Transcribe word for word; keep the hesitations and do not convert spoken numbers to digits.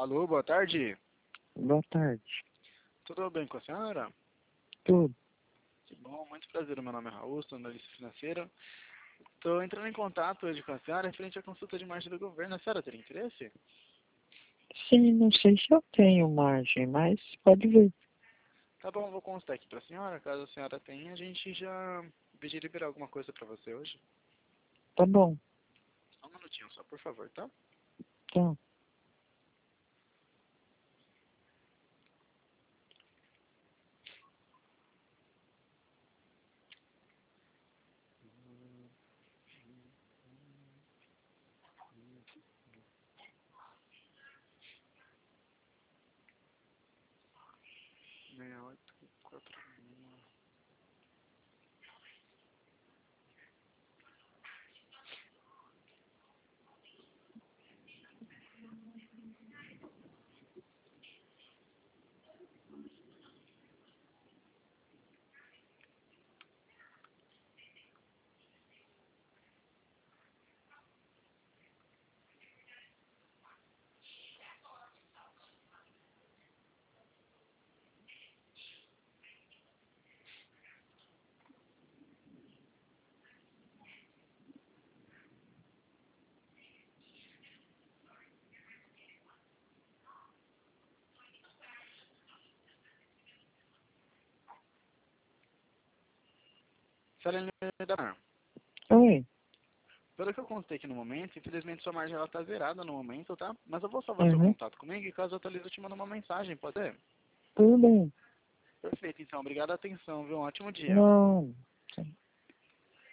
Alô, boa tarde. Boa tarde. Tudo bem com a senhora? Tudo. Que bom, muito prazer. Meu nome é Raul, sou analista financeiro. Estou entrando em contato hoje com a senhora referente à consulta de margem do governo. A senhora teria interesse? Sim, não sei se eu tenho margem, mas pode ver. Tá bom, vou constar aqui para a senhora. Caso a senhora tenha, a gente já pedir liberar alguma coisa para você hoje. Tá bom. Só um minutinho só, por favor, tá? Tá. seis oito quatro um. Senhora Helena, Oi. pelo que eu contei aqui no momento, infelizmente sua margem está zerada no momento, tá? Mas eu vou salvar seu Uhum. contato comigo e caso eu atualize eu te mando uma mensagem, pode ser? Tudo bem. Perfeito, então. Obrigado a atenção, viu? Um ótimo dia. Não.